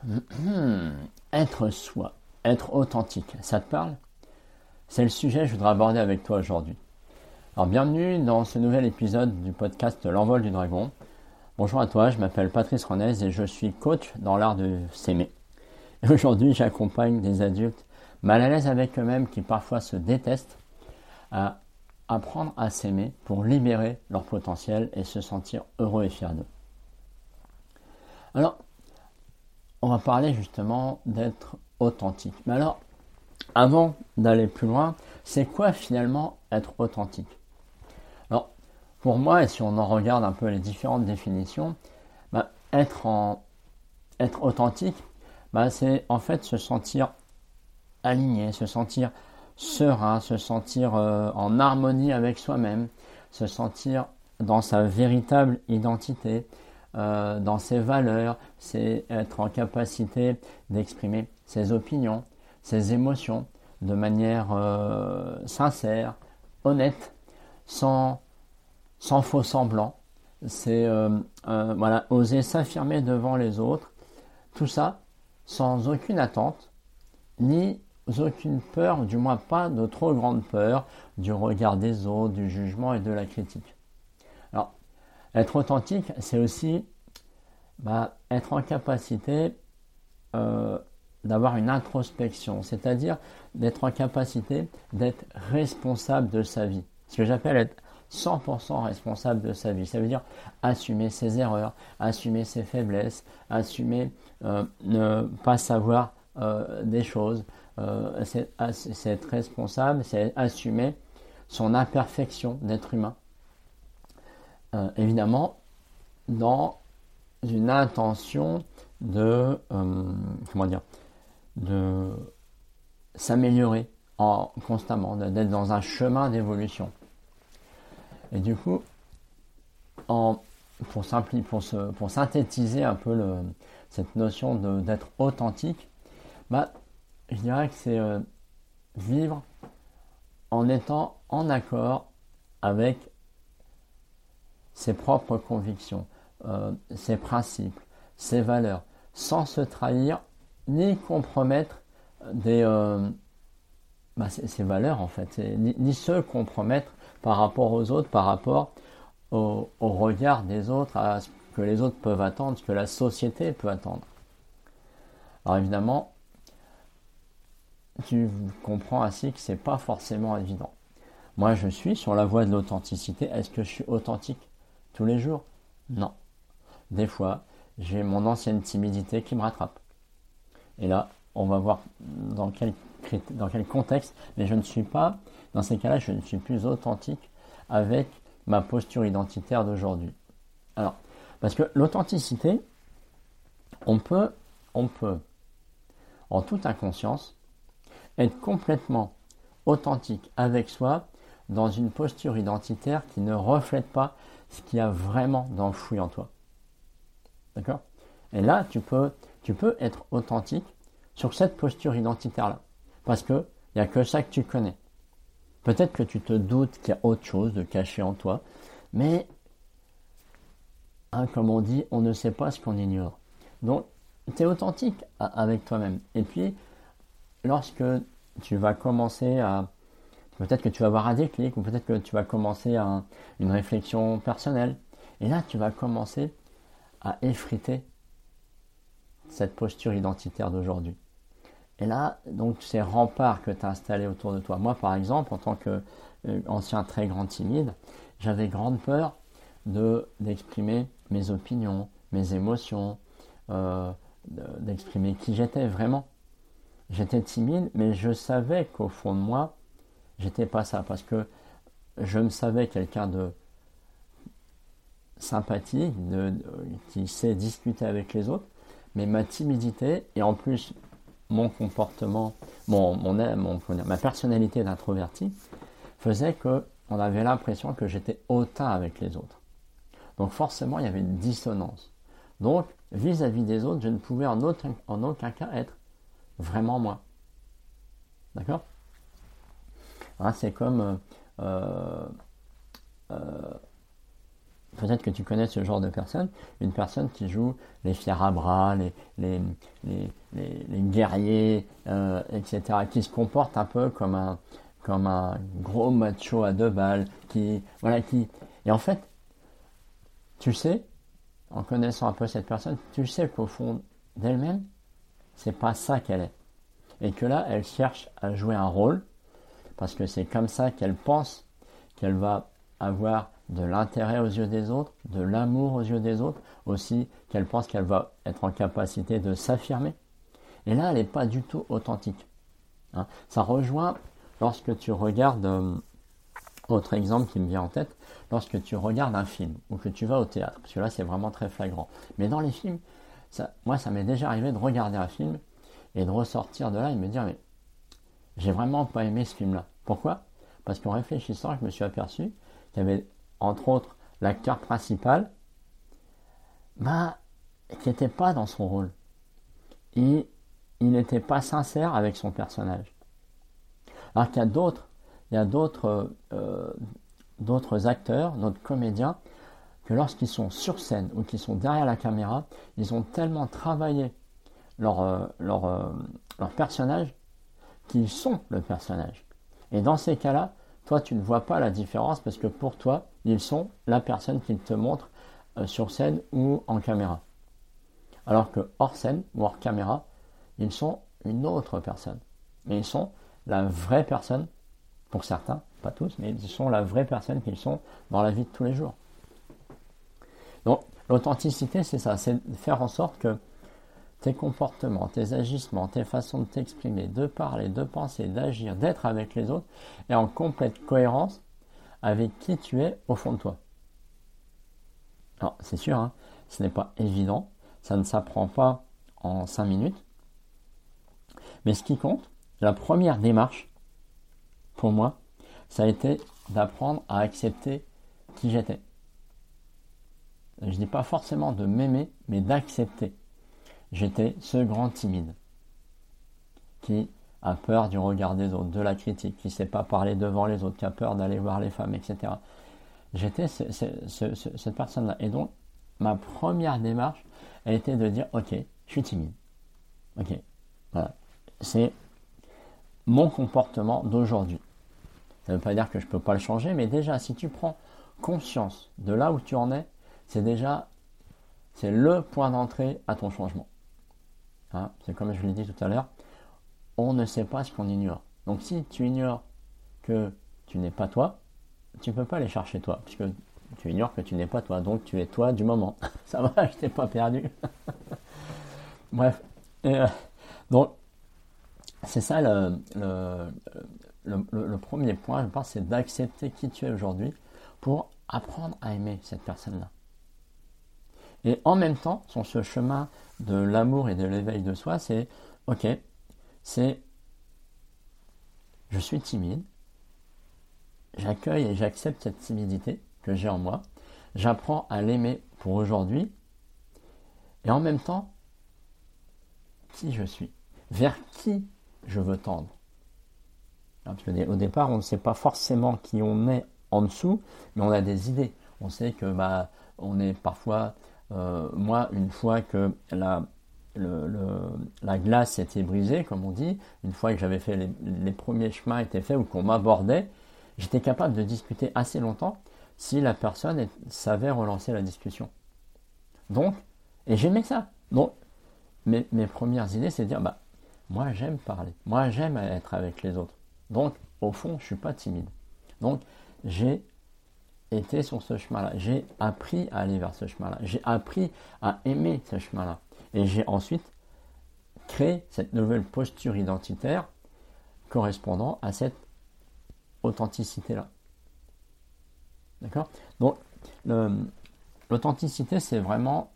Être soi, être authentique, ça te parle? C'est le sujet que je voudrais aborder avec toi aujourd'hui. Alors bienvenue dans ce nouvel épisode du podcast L'Envol du Dragon. Bonjour à toi, je m'appelle Patrice Renez et je suis coach dans l'art de s'aimer. Et aujourd'hui j'accompagne des adultes mal à l'aise avec eux-mêmes qui parfois se détestent à apprendre à s'aimer pour libérer leur potentiel et se sentir heureux et fiers d'eux. Alors, on va parler justement d'être authentique. Mais alors, avant d'aller plus loin, c'est quoi finalement être authentique? Alors, pour moi, et si on en regarde un peu les différentes définitions, être authentique, c'est en fait se sentir aligné, se sentir serein, se sentir en harmonie avec soi-même, se sentir dans sa véritable identité, dans ses valeurs, c'est être en capacité d'exprimer ses opinions, ses émotions de manière sincère, honnête, sans faux semblant. C'est oser s'affirmer devant les autres, tout ça sans aucune attente, ni aucune peur, du moins pas de trop grande peur, du regard des autres, du jugement et de la critique. Alors, être authentique, c'est aussi être en capacité d'avoir une introspection, c'est-à-dire d'être en capacité d'être responsable de sa vie. Ce que j'appelle être 100% responsable de sa vie. Ça veut dire assumer ses erreurs, assumer ses faiblesses, assumer ne pas savoir des choses. C'est être responsable, c'est assumer son imperfection d'être humain. Évidemment, dans une intention de de s'améliorer constamment, d'être dans un chemin d'évolution. Et du coup, pour synthétiser un peu cette notion d'être authentique, je dirais que c'est vivre en étant en accord avec ses propres convictions, ses principes, ses valeurs, sans se trahir ni compromettre ses valeurs en fait, ni se compromettre par rapport aux autres, par rapport au regard des autres, à ce que les autres peuvent attendre, ce que la société peut attendre. Alors évidemment, tu comprends ainsi que c'est pas forcément évident. Moi, je suis sur la voie de l'authenticité. Est-ce que je suis authentique tous les jours? Non. Des fois, j'ai mon ancienne timidité qui me rattrape. Et là, on va voir dans quel contexte, mais je ne suis pas, dans ces cas-là, je ne suis plus authentique avec ma posture identitaire d'aujourd'hui. Alors, parce que l'authenticité, on peut, en toute inconscience, être complètement authentique avec soi dans une posture identitaire qui ne reflète pas ce qu'il y a vraiment d'enfoui en toi. D'accord? Et là, tu peux être authentique sur cette posture identitaire-là. Parce qu'il n'y a que ça que tu connais. Peut-être que tu te doutes qu'il y a autre chose de caché en toi, mais, comme on dit, on ne sait pas ce qu'on ignore. Donc, tu es authentique avec toi-même. Et puis, lorsque tu vas commencer à... Peut-être que tu vas avoir un déclic, ou peut-être que tu vas commencer à une réflexion personnelle. Et là, tu vas commencer à effriter cette posture identitaire d'aujourd'hui. Et là, donc, ces remparts que tu as installés autour de toi. Moi, par exemple, en tant qu'ancien très grand timide, j'avais grande peur d'exprimer mes opinions, mes émotions, d'exprimer qui j'étais vraiment. J'étais timide, mais je savais qu'au fond de moi, j'étais pas ça, parce que je me savais quelqu'un de sympathique, qui sait discuter avec les autres, mais ma timidité et en plus mon comportement, ma personnalité d'introverti faisait que on avait l'impression que j'étais hautain avec les autres. Donc forcément, il y avait une dissonance. Donc, vis-à-vis des autres, je ne pouvais en aucun cas être vraiment moi. D'accord? C'est comme peut-être que tu connais ce genre de personne, une personne qui joue les fiers à bras, les guerriers, etc., qui se comporte un peu comme un gros macho à 2 balles, et en fait, tu sais, en connaissant un peu cette personne, tu sais qu'au fond d'elle-même, c'est pas ça qu'elle est. Et que là, elle cherche à jouer un rôle, parce que c'est comme ça qu'elle pense qu'elle va avoir de l'intérêt aux yeux des autres, de l'amour aux yeux des autres, aussi qu'elle pense qu'elle va être en capacité de s'affirmer. Et là, elle n'est pas du tout authentique. Hein. Ça rejoint lorsque tu regardes, autre exemple qui me vient en tête, lorsque tu regardes un film ou que tu vas au théâtre, parce que là c'est vraiment très flagrant. Mais dans les films, moi ça m'est déjà arrivé de regarder un film et de ressortir de là et me dire mais j'ai vraiment pas aimé ce film-là. Pourquoi ? Parce qu'en réfléchissant, je me suis aperçu qu'il y avait entre autres l'acteur principal qui n'était pas dans son rôle. Il n'était pas sincère avec son personnage. Alors qu'il y a d'autres acteurs, d'autres comédiens, que lorsqu'ils sont sur scène ou qu'ils sont derrière la caméra, ils ont tellement travaillé leur personnage qu'ils sont le personnage. Et dans ces cas-là, toi, tu ne vois pas la différence parce que pour toi, ils sont la personne qu'ils te montrent sur scène ou en caméra. Alors que hors scène ou hors caméra, ils sont une autre personne. Mais ils sont la vraie personne, pour certains, pas tous, mais ils sont la vraie personne qu'ils sont dans la vie de tous les jours. Donc, l'authenticité, c'est ça, c'est faire en sorte que tes comportements, tes agissements, tes façons de t'exprimer, de parler, de penser, d'agir, d'être avec les autres, est en complète cohérence avec qui tu es au fond de toi. Alors, c'est sûr, hein, ce n'est pas évident, ça ne s'apprend pas en 5 minutes, mais ce qui compte, la première démarche, pour moi, ça a été d'apprendre à accepter qui j'étais. Je ne dis pas forcément de m'aimer, mais d'accepter. J'étais ce grand timide qui a peur du regard des autres, de la critique, qui ne sait pas parler devant les autres, qui a peur d'aller voir les femmes, etc. J'étais cette personne-là. Et donc, ma première démarche a été de dire, ok, je suis timide. Ok, voilà. C'est mon comportement d'aujourd'hui. Ça ne veut pas dire que je ne peux pas le changer, mais déjà, si tu prends conscience de là où tu en es, c'est le point d'entrée à ton changement. Hein, c'est comme je l'ai dit tout à l'heure, on ne sait pas ce qu'on ignore. Donc si tu ignores que tu n'es pas toi, tu ne peux pas aller chercher toi, puisque tu ignores que tu n'es pas toi, donc tu es toi du moment. Ça va, je t'ai pas perdu. Bref, donc c'est ça le premier point, je pense, c'est d'accepter qui tu es aujourd'hui pour apprendre à aimer cette personne-là. Et en même temps, sur ce chemin de l'amour et de l'éveil de soi, c'est, ok, je suis timide, j'accueille et j'accepte cette timidité que j'ai en moi, j'apprends à l'aimer pour aujourd'hui, et en même temps, qui je suis, vers qui je veux tendre. Parce qu'au départ, on ne sait pas forcément qui on est en dessous, mais on a des idées. On sait que on est parfois... moi, une fois que la glace était brisée, comme on dit, une fois que j'avais fait les premiers chemins étaient faits ou qu'on m'abordait, j'étais capable de discuter assez longtemps si la personne savait relancer la discussion. Donc, et j'aimais ça. Donc, mes premières idées, c'est de dire, moi j'aime parler, moi j'aime être avec les autres. Donc, au fond, je suis pas timide. Donc, j'ai été sur ce chemin-là. J'ai appris à aller vers ce chemin-là. J'ai appris à aimer ce chemin-là. Et j'ai ensuite créé cette nouvelle posture identitaire correspondant à cette authenticité-là. D'accord ? Donc, l'authenticité, c'est vraiment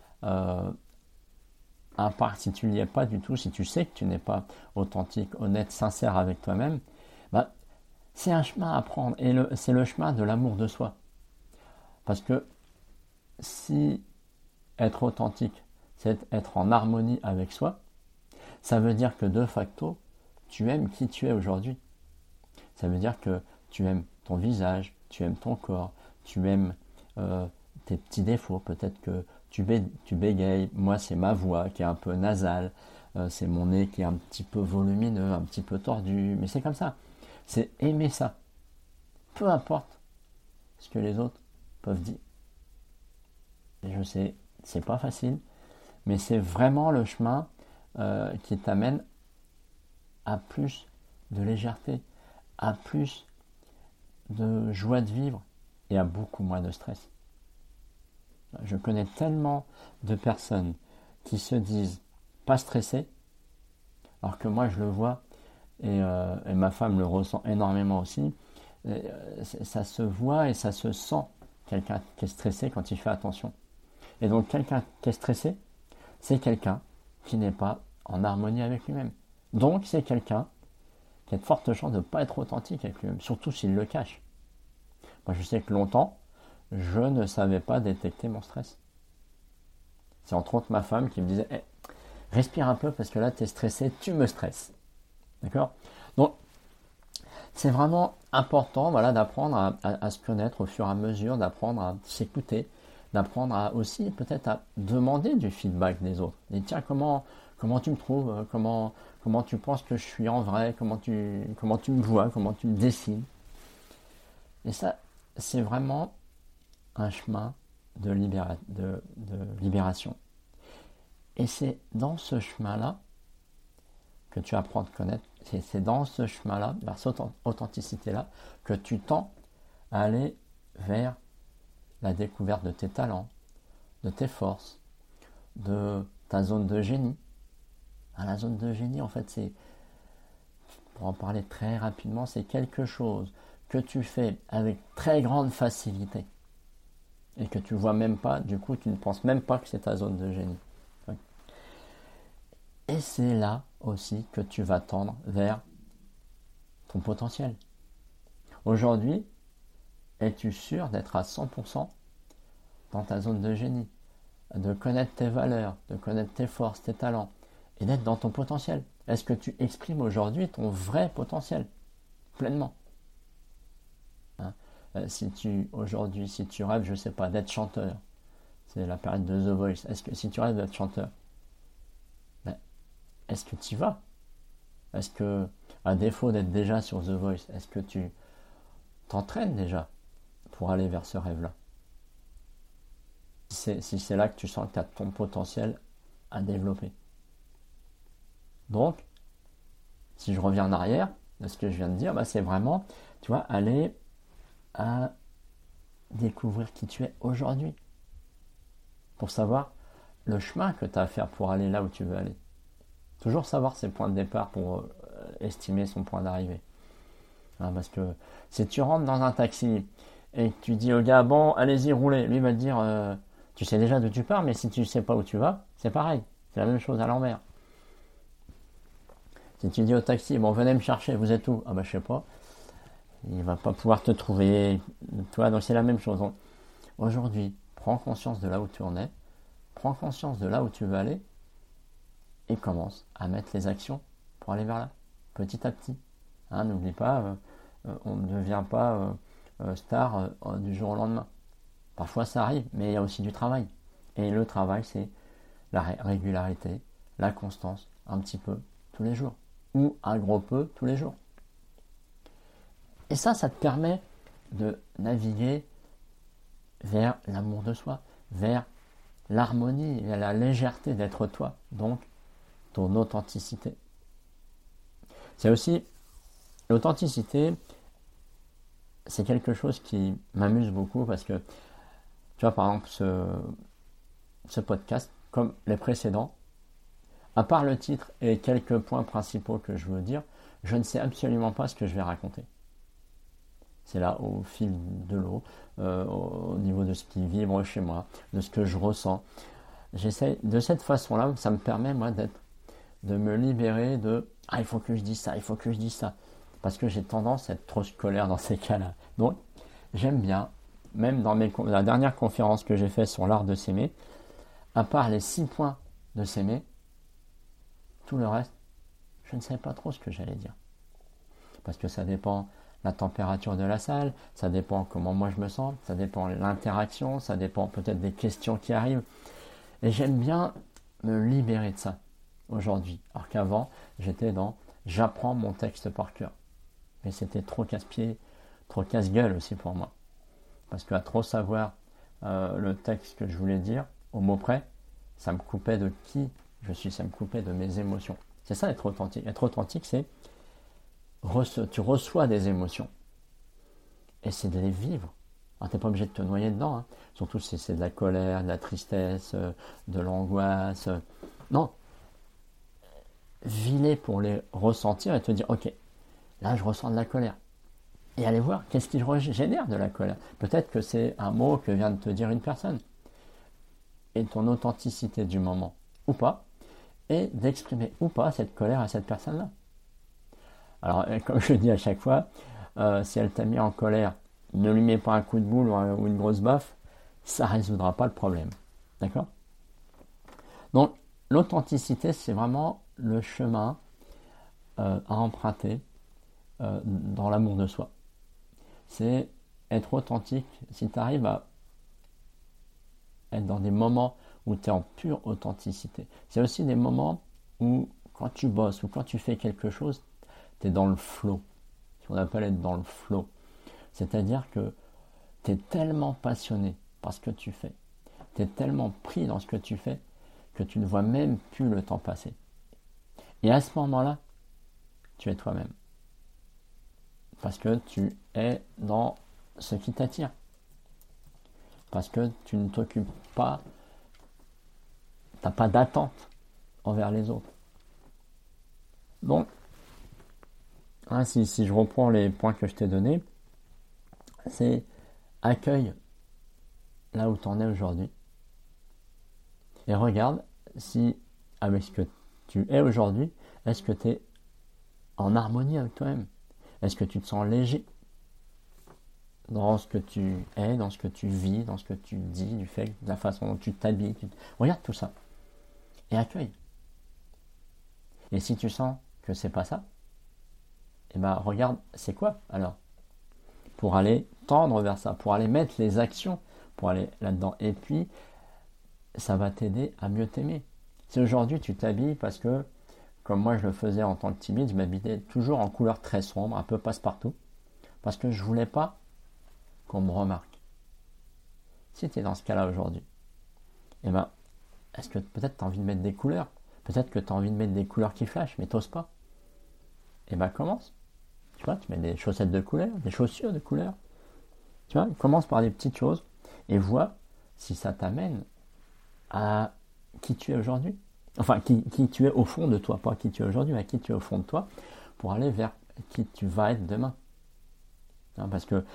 à part si tu n'y es pas du tout, si tu sais que tu n'es pas authentique, honnête, sincère avec toi-même, c'est un chemin à prendre et c'est le chemin de l'amour de soi. Parce que si être authentique, c'est être en harmonie avec soi, ça veut dire que de facto, tu aimes qui tu es aujourd'hui. Ça veut dire que tu aimes ton visage, tu aimes ton corps, tu aimes tes petits défauts. Peut-être que tu bégayes. Moi, c'est ma voix qui est un peu nasale. C'est mon nez qui est un petit peu volumineux, un petit peu tordu. Mais c'est comme ça. C'est aimer ça. Peu importe ce que les autres peuvent dire. Et je sais, c'est pas facile, mais c'est vraiment le chemin qui t'amène à plus de légèreté, à plus de joie de vivre et à beaucoup moins de stress. Je connais tellement de personnes qui se disent pas stressées, alors que moi je le vois et ma femme le ressent énormément aussi. Ça se voit et ça se sent, quelqu'un qui est stressé quand il fait attention. Et donc quelqu'un qui est stressé, c'est quelqu'un qui n'est pas en harmonie avec lui-même. Donc c'est quelqu'un qui a de fortes chances de ne pas être authentique avec lui-même, surtout s'il le cache. Moi je sais que longtemps, je ne savais pas détecter mon stress. C'est entre autres ma femme qui me disait hey, respire un peu parce que là tu es stressé, tu me stresses. D'accord ? Donc c'est vraiment important d'apprendre à se connaître au fur et à mesure, d'apprendre à s'écouter, d'apprendre à aussi peut-être à demander du feedback des autres. Et tiens, comment tu me trouves, comment tu penses que je suis en vrai, comment tu me vois, comment tu me dessines. Et ça, c'est vraiment un chemin de libération. Et c'est dans ce chemin-là que tu apprends à te connaître. C'est dans ce chemin-là, vers cette authenticité-là, que tu tends à aller vers la découverte de tes talents, de tes forces, de ta zone de génie. La zone de génie, en fait, c'est, pour en parler très rapidement, c'est quelque chose que tu fais avec très grande facilité et que tu vois même pas, du coup, tu ne penses même pas que c'est ta zone de génie. Et c'est là aussi que tu vas tendre vers ton potentiel. Aujourd'hui, es-tu sûr d'être à 100% dans ta zone de génie, de connaître tes valeurs, de connaître tes forces, tes talents, et d'être dans ton potentiel? Est-ce que tu exprimes aujourd'hui ton vrai potentiel, pleinement? Si tu rêves, je sais pas, d'être chanteur, c'est la période de The Voice, si tu rêves d'être chanteur, est-ce que tu y vas? Est-ce que, à défaut d'être déjà sur The Voice, est-ce que tu t'entraînes déjà pour aller vers ce rêve-là? Si c'est là que tu sens que tu as ton potentiel à développer. Donc, si je reviens en arrière de ce que je viens de dire, c'est vraiment, tu vois, aller à découvrir qui tu es aujourd'hui. Pour savoir le chemin que tu as à faire pour aller là où tu veux aller. Toujours savoir ses points de départ pour estimer son point d'arrivée. Parce que si tu rentres dans un taxi et que tu dis au gars, bon, allez-y, roulez, lui va te dire, tu sais déjà d'où tu pars, mais si tu ne sais pas où tu vas, c'est pareil. C'est la même chose à l'envers. Si tu dis au taxi, bon, venez me chercher, vous êtes où? Je sais pas. Il va pas pouvoir te trouver. Toi, donc c'est la même chose. Donc, aujourd'hui, prends conscience de là où tu en es, prends conscience de là où tu veux aller, et commence à mettre les actions pour aller vers là, petit à petit. N'oublie pas, on ne devient pas star du jour au lendemain. Parfois ça arrive, mais il y a aussi du travail. Et le travail, c'est la régularité, la constance, un petit peu tous les jours, ou un gros peu tous les jours. Et ça te permet de naviguer vers l'amour de soi, vers l'harmonie, vers la légèreté d'être toi, donc ton authenticité. C'est aussi, l'authenticité, c'est quelque chose qui m'amuse beaucoup parce que, tu vois, par exemple, ce podcast, comme les précédents, à part le titre et quelques points principaux que je veux dire, je ne sais absolument pas ce que je vais raconter. C'est là, au fil de l'eau, au niveau de ce qui vibre chez moi, de ce que je ressens. J'essaie, de cette façon-là, ça me permet, moi, de me libérer de « Ah, il faut que je dise ça, il faut que je dise ça ». Parce que j'ai tendance à être trop scolaire dans ces cas-là. Donc, j'aime bien, même dans la dernière conférence que j'ai faite sur l'art de s'aimer, à part les 6 points de s'aimer, tout le reste, je ne savais pas trop ce que j'allais dire. Parce que ça dépend la température de la salle, ça dépend comment moi je me sens, ça dépend de l'interaction, ça dépend peut-être des questions qui arrivent. Et j'aime bien me libérer de ça aujourd'hui. Alors qu'avant, j'étais dans j'apprends mon texte par cœur. Mais c'était trop casse-pied, trop casse-gueule aussi pour moi. Parce qu'à trop savoir le texte que je voulais dire, au mot près, ça me coupait de qui je suis, ça me coupait de mes émotions. C'est ça être authentique. Être authentique, c'est tu reçois des émotions. Et c'est de les vivre. Alors t'es pas obligé de te noyer dedans, hein. Surtout si c'est de la colère, de la tristesse, de l'angoisse. Non. Vis-les pour les ressentir et te dire, ok, là je ressens de la colère. Et aller voir qu'est-ce qui génère de la colère. Peut-être que c'est un mot que vient de te dire une personne. Et ton authenticité du moment, ou pas, et d'exprimer ou pas cette colère à cette personne-là. Alors, comme je dis à chaque fois, si elle t'a mis en colère, ne lui mets pas un coup de boule ou une grosse baffe, ça ne résoudra pas le problème. D'accord ? Donc, l'authenticité, c'est vraiment le chemin à emprunter dans l'amour de soi. C'est être authentique. Si tu arrives à être dans des moments où tu es en pure authenticité. C'est aussi des moments où, quand tu bosses ou quand tu fais quelque chose, tu es dans le flow. Ce qu'on appelle être dans le flow. C'est-à-dire que tu es tellement passionné par ce que tu fais. Tu es tellement pris dans ce que tu fais que tu ne vois même plus le temps passer. Et à ce moment-là, tu es toi-même. Parce que tu es dans ce qui t'attire. Parce que tu ne t'occupes pas, tu n'as pas d'attente envers les autres. Donc, hein, si je reprends les points que je t'ai donnés, c'est accueille là où tu en es aujourd'hui. Et regarde si, avec ce que tu es aujourd'hui, est-ce que tu es en harmonie avec toi-même? Est-ce que tu te sens léger dans ce que tu es, dans ce que tu vis, dans ce que tu dis, du fait, de la façon dont tu t'habilles? Regarde tout ça et accueille. Et si tu sens que c'est pas ça, eh ben regarde, c'est quoi alors? Pour aller tendre vers ça, pour aller mettre les actions, pour aller là-dedans. Et puis, ça va t'aider à mieux t'aimer. Si aujourd'hui tu t'habilles parce que, comme moi je le faisais en tant que timide, je m'habillais toujours en couleur très sombre, un peu passe-partout, parce que je voulais pas qu'on me remarque. Si tu es dans ce cas-là aujourd'hui, eh ben, est-ce que peut-être tu as envie de mettre des couleurs? Peut-être que tu as envie de mettre des couleurs qui flashent, mais t'oses pas. Eh ben, commence. Tu vois, tu mets des chaussettes de couleur, des chaussures de couleur. Tu vois, commence par des petites choses et vois si ça t'amène à qui tu es aujourd'hui. Enfin, qui tu es au fond de toi, pas qui tu es aujourd'hui, mais qui tu es au fond de toi, pour aller vers qui tu vas être demain. Hein, parce que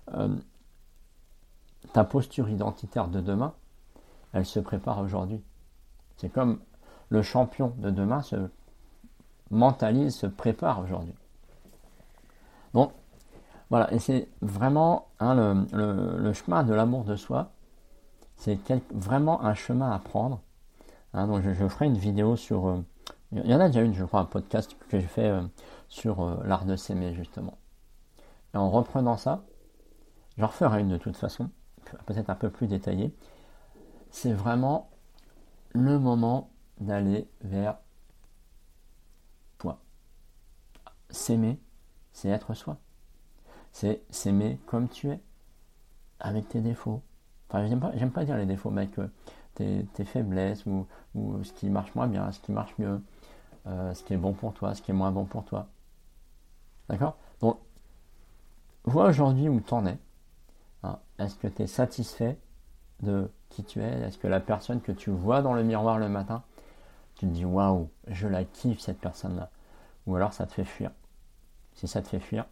ta posture identitaire de demain, elle se prépare aujourd'hui. C'est comme le champion de demain se mentalise, se prépare aujourd'hui. Donc, voilà, et c'est vraiment le chemin de l'amour de soi, c'est vraiment un chemin à prendre. Hein, donc je ferai une vidéo sur... il y en a déjà une, je crois, un podcast que j'ai fait sur l'art de s'aimer, justement. Et en reprenant ça, j'en referai une de toute façon, peut-être un peu plus détaillée. C'est vraiment le moment d'aller vers toi. S'aimer, c'est être soi. C'est s'aimer comme tu es, avec tes défauts. Enfin, j'aime pas dire les défauts, mais avec tes faiblesses, ou ce qui marche moins bien, ce qui marche mieux, ce qui est bon pour toi, ce qui est moins bon pour toi. D'accord? Donc, vois aujourd'hui où tu en es. Hein. Est-ce que tu es satisfait de qui tu es? Est-ce que la personne que tu vois dans le miroir le matin, tu te dis waouh, je la kiffe cette personne-là? Ou alors ça te fait fuir? Si ça te fait fuir,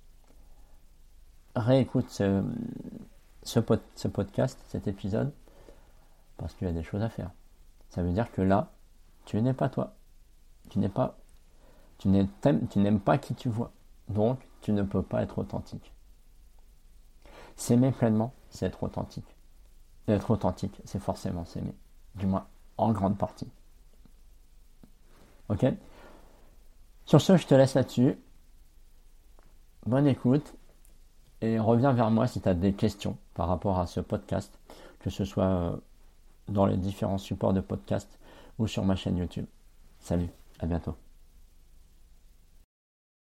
réécoute ce podcast, cet épisode, parce qu'il y a des choses à faire. Ça veut dire que là, tu n'es pas toi. Tu n'aimes pas qui tu vois. Donc, tu ne peux pas être authentique. S'aimer pleinement, c'est être authentique. Et être authentique, c'est forcément s'aimer. Du moins, en grande partie. Ok? Sur ce, je te laisse là-dessus. bonne écoute et reviens vers moi si tu as des questions par rapport à ce podcast, que ce soit dans les différents supports de podcast ou sur ma chaîne YouTube. Salut, à bientôt.